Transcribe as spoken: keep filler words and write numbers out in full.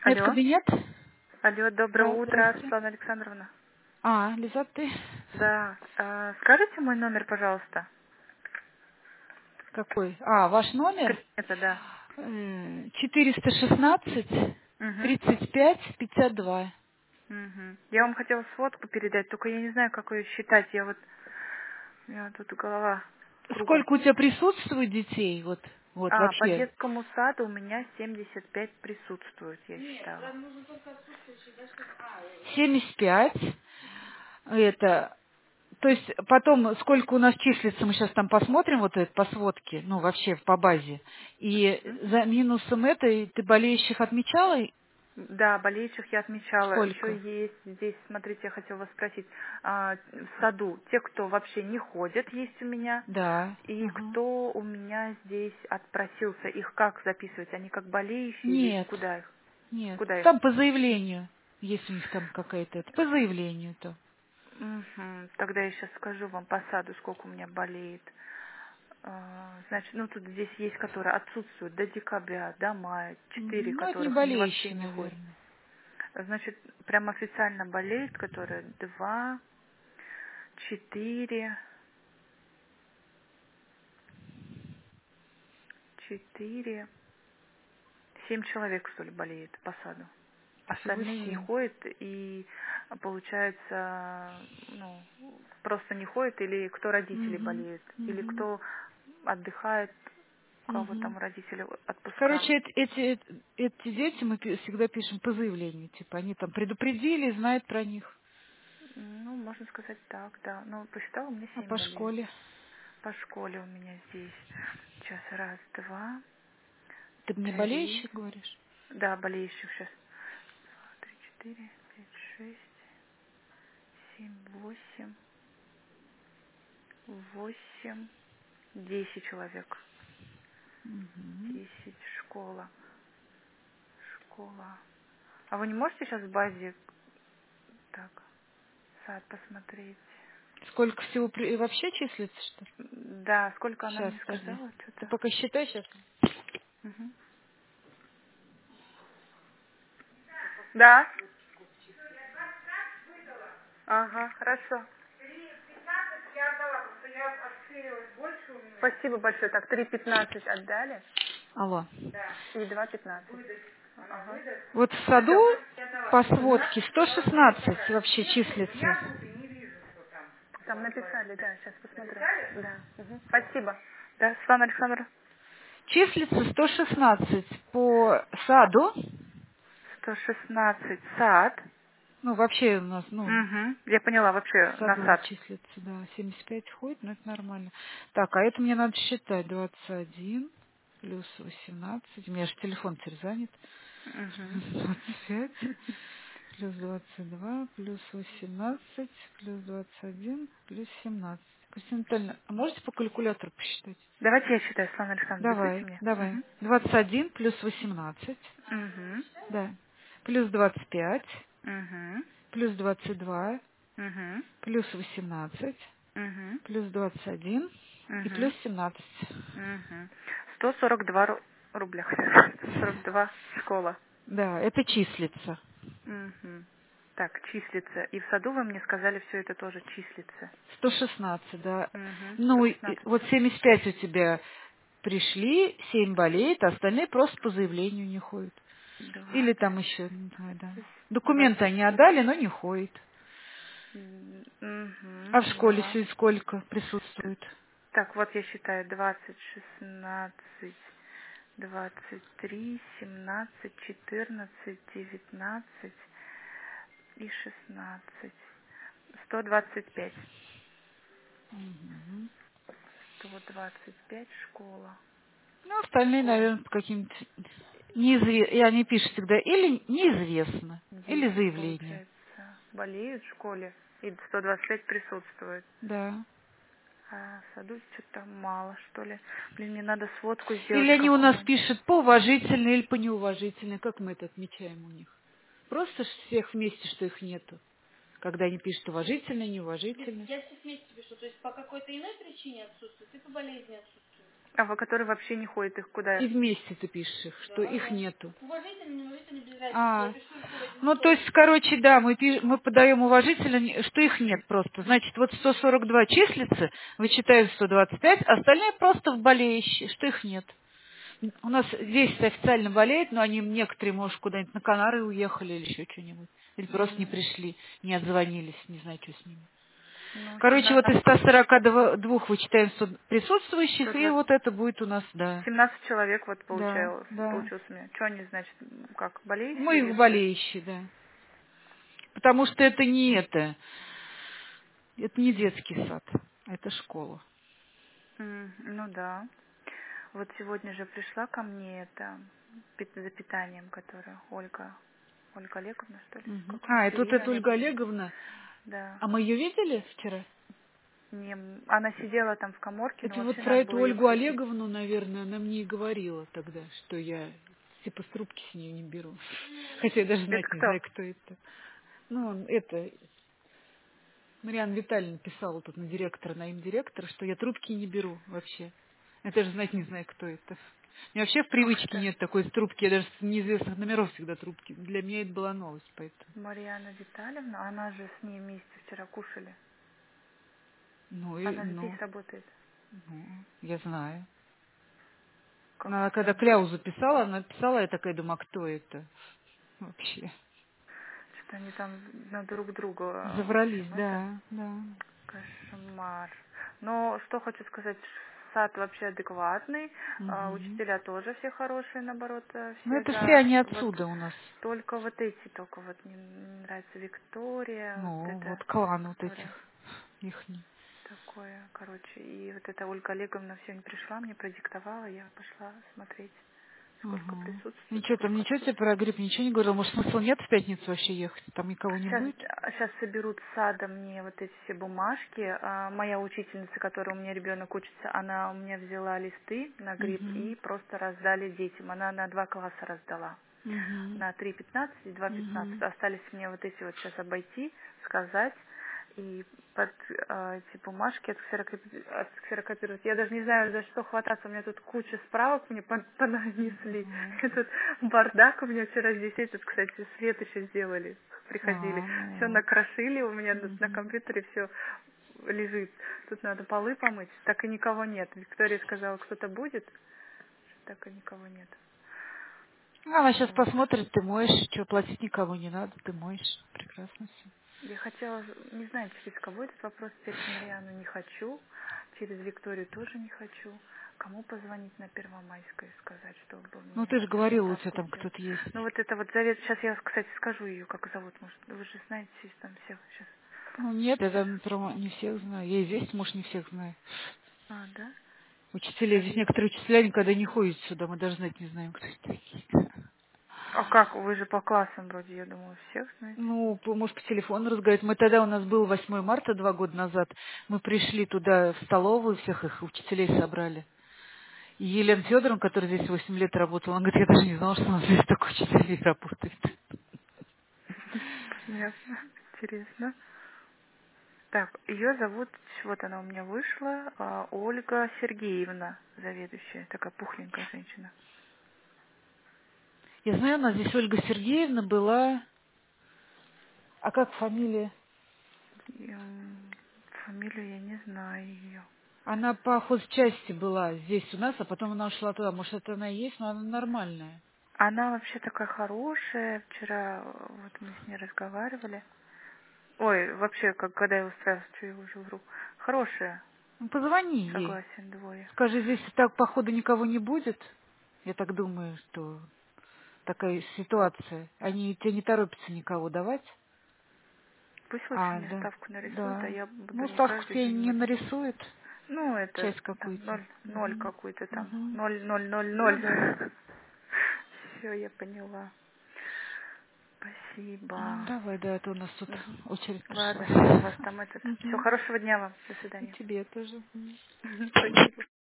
Это Алло. кабинет? Алло, доброе Да, утро, здравствуйте. Светлана Александровна. А, Лиза, ты? Да. э, скажите мой номер, пожалуйста. Какой? А, ваш номер? Это да. М, четыреста шестнадцать Угу. тридцать пять пятьдесят два. Угу. Я вам хотела сводку передать, только я не знаю, как ее считать. Я вот, у меня тут голова кругом. Сколько у тебя присутствует детей? Вот, вот А, по вообще. детскому саду у меня семьдесят пять присутствует, я считала. семьдесят пять. Это, то есть потом сколько у нас числится, мы сейчас там посмотрим вот это по сводке, ну вообще по базе. И М? за минусом этой ты болеющих отмечала Да, болеющих я отмечала. Еще сколько? есть здесь, смотрите, я хотела вас спросить, а, в саду те, кто вообще не ходят, есть у меня. Да. И Ага. кто у меня здесь отпросился, их как записывать? Они как болеющие или Нет. куда их? Нет, Куда их? там по заявлению, если у них там какая-то, это по заявлению то. Мгм. Тогда я сейчас скажу вам по саду, сколько у меня болеет. А, Значит, ну тут здесь есть, которые отсутствуют до декабря, до мая, четыре, Мгм. Ну, это не которых не вообще болеющие, не ходят. наверное. Значит, прям официально болеет, которые два, четыре, четыре, семь человек, что ли, болеет по саду. Всего Остальные не семь. ходят и, получается, ну, просто не ходят, или кто родители Мгм. болеют, или Мгм. кто отдыхает, у кого Мгм. там родители отпуска. Короче, эт- эти, эти дети мы пи- всегда пишем по заявлению. Типа они там предупредили, знают про них. Ну, можно сказать так, да. Ну, посчитала, у меня А семь по болеет. школе? По школе у меня здесь сейчас раз, два, Ты мне три, болеющих говоришь? да, болеющих сейчас. Два, три, четыре, пять, шесть, семь, восемь, восемь, десять человек. Мгм. Десять, школа. Школа. А вы не можете сейчас в базе так сад посмотреть? Сколько всего при- вообще числится, что ли? Да, сколько она Сейчас, мне подожди. сказала, Ты что-то. пока считай сейчас. Мгм. Да? Ага, хорошо. Спасибо большое. Так, три пятнадцать отдали Алло. и два пятнадцать. Ага. Вот в саду по сводке сто шестнадцать вообще числится. Там написали, да, сейчас посмотрю. Да. Мгм. Спасибо. Да, Светлана Александровна. Числится сто шестнадцать по саду. сто шестнадцать сад. Ну, вообще у нас, ну, Угу. Я поняла, вообще в на саду сад. числится, да, семьдесят пять входит, но это нормально. Так, а это мне надо считать. двадцать один плюс восемнадцать. У меня же телефон теперь занят. Угу. Плюс двадцать пять плюс двадцать два плюс восемнадцать плюс двадцать один плюс семнадцать. Кристина Анатольевна, а можете по калькулятору посчитать? Давайте я считаю, Светлана Александровна, доверьте Давай, мне. давай. Угу. двадцать один плюс восемнадцать, Угу. да. Плюс двадцать пять, Угу. плюс двадцать два, Угу. плюс восемнадцать, Угу. плюс двадцать один и Угу. плюс семнадцать. Угу. сто сорок два ру- рубля. сто сорок два школа. Да, это числится. Угу. Так, числится. И в саду вы мне сказали, все это тоже числится. сто шестнадцать, да. Угу. Ну, и- и сто шестнадцать. вот семьдесят пять у тебя пришли, семь болеет, а остальные просто по заявлению не ходят. Или Двадцать. там еще, не знаю, да. Двадцать. Документы они отдали, но не ходят. Угу. А в школе Поняла. все сколько присутствует? Так, вот я считаю двадцать, шестнадцать, двадцать три, семнадцать, четырнадцать, девятнадцать и шестнадцать. Сто двадцать пять. Мгм. Сто двадцать пять школа. Ну, остальные, Школа. наверное, по каким-то неизвестно. И они пишут всегда или неизвестно, или Десять, заявление. получается, болеют в школе. И сто двадцать пять присутствует. Да. А в саду что-то мало, что ли. Блин, мне надо сводку Или сделать они у нас какую-нибудь. пишут по уважительной или по неуважительной. Как мы это отмечаем у них? Просто ж всех вместе, что их нету. Когда они пишут уважительно, неуважительно. Я все вместе пишу, то есть по какой-то иной причине отсутствует и по болезни отсутствует. А вы, которые вообще не ходят, их куда И их? вместе ты пишешь их, что Да, их да. нету. Уважительно, неуважительно, без разницы. А, Вот, и что сегодня ну, то стоит? есть, короче, да, мы, пи- мы подаем уважительно, не- что их нет просто. Значит, вот сто сорок два числится, вычитаем сто двадцать пять, остальные просто в болеющие, что их нет. У нас весь официально болеет, но они некоторые, может, куда-нибудь на Канары уехали или еще что-нибудь. Или просто не М, пришли, не отзвонились, не знаю, что с ними. Ну, Короче, вот из семнадцать, ста сорока двух вычитаем сто сто присутствующих, и двадцать. вот это будет у нас, да. семнадцать человек вот Да, получалось, да. получилось у меня. Что они, значит, как, болеющие Мы или их что? болеющие, да. Потому что это не это. Это не детский сад, а это школа. М, Ну да. Вот сегодня же пришла ко мне это пит- за питанием, которая Ольга, Ольга Олеговна, что ли? Мгм. Как у нас А, это вот Ирина эта Ольга Олеговна. Олеговна. Да. А мы ее видели вчера? Не, м, она сидела там в каморке, но Это вот вообще про надо эту было ее Ольгу впустить. Олеговну, наверное, она мне и говорила тогда, что я типа с трубки с нее не беру. Хотя я даже Это знать не кто? знаю, кто это. Ну, он- это Марьяна Витальевна писала тут на директора, на им директора, что я трубки не беру вообще. Я даже знать не знаю, кто это. У меня вообще в Ох привычке ты, нет такой трубки, я даже с неизвестных номеров всегда трубки. Для меня это была новость, поэтому. Марьяна Витальевна, она же с ней вместе вчера кушали. Ну, и, Она здесь ну, работает. ну, я знаю. Как Она когда странно. кляузу писала, она писала, я такая думаю, а кто это вообще? Что они там на друг друга, в Заврались, общем, это да, да. кошмар. Но что хочу сказать, сад вообще адекватный, а, Мгм. учителя тоже все хорошие, наоборот, э, Ну, все это все за. они Вот отсюда у нас. только вот эти, только вот не не нравится Виктория, вот Ну, это, вот клан вот этих, которая их. такое, короче. И вот эта Ольга Олеговна все не пришла, мне продиктовала, я пошла смотреть, сколько Ага. присутствует, Ничего там, сколько ничего тебе отсутствует. про грипп ничего не говорил? Может, смысла нет в пятницу вообще ехать? Там никого не Сейчас, будет? сейчас соберут с сада мне вот эти все бумажки. А, моя учительница, которая у меня ребенок учится, она у меня взяла листы на грипп и Угу. просто раздали детям. Она на два класса раздала. Угу. На три пятнадцать и два пятнадцать. Угу. Остались мне вот эти вот сейчас обойти, сказать и под а, эти бумажки отксерокопи- отксерокопировать. Я даже не знаю, за что хвататься. У меня тут куча справок мне пон- понанесли. Этот бардак у меня вчера здесь этот, кстати, свет еще сделали. Приходили. А, Все ну. накрошили, у меня тут на Угу. компьютере все лежит. Тут надо полы помыть. Так и никого нет. Виктория сказала, кто-то будет. Так и никого нет. Она сейчас Вот. посмотрит, ты моешь, что, платить никого не надо, ты моешь. Прекрасно все. Я хотела, не знаю, через кого этот вопрос, через Марьяну не хочу, через Викторию тоже не хочу. Кому позвонить на Первомайской и сказать, чтобы Ну, мне ты же говорила, у тебя справку там сделать? кто-то есть. Ну вот это вот завет, сейчас я, кстати, скажу ее, как зовут, может, вы же знаете там всех сейчас. Ну, нет, я там про не всех знаю. Я и здесь, может, не всех знаю. А, да? Учителя, здесь Завет. некоторые учителя никогда не ходят сюда, мы даже знать не знаем, кто это такие. А как, вы же по классам вроде, я думаю, всех знаете. Ну, по- может, по телефону разговаривать. Мы тогда, у нас был восьмое марта два года назад, мы пришли туда в столовую, всех их учителей собрали. И Елена Федоровна, которая здесь восемь лет работала, она говорит, я даже не знала, что у нас здесь столько учителей работает. Понятно, интересно. Так, ее зовут, вот она у меня вышла, а, Ольга Сергеевна, заведующая, такая пухленькая женщина. Я знаю, у нас здесь Ольга Сергеевна была, а как фамилия? И, м, фамилию я не знаю ее. Она по хозчасти была здесь у нас, а потом она ушла туда. Может, это она и есть, но она нормальная. Она вообще такая хорошая. Вчера э, вот мы с ней разговаривали. Ой, вообще, как когда я устраивалась, что я уже вру. Хорошая, Ну, позвони ей. согласен, двое. Скажи, здесь так, походу, никого не будет. Я так думаю, что такая ситуация. Они тебе не торопятся никого давать. Пусть лучше А, мне да, ставку нарисуют, а да. я буду Ну, не ставку каждый тебе день не водить. нарисует. Ну, это Часть там какую-то. ноль, ноль Мгм. какой-то там. Мгм. Ноль, ноль, ноль, Ну, ноль. да. Все, я поняла. Ну, Спасибо. давай, да, это у нас тут Мгм. очередь пришла. Ладно, все, у вас там этот. Все, Мгм. хорошего дня вам. До И свидания. тебе тоже. Спасибо.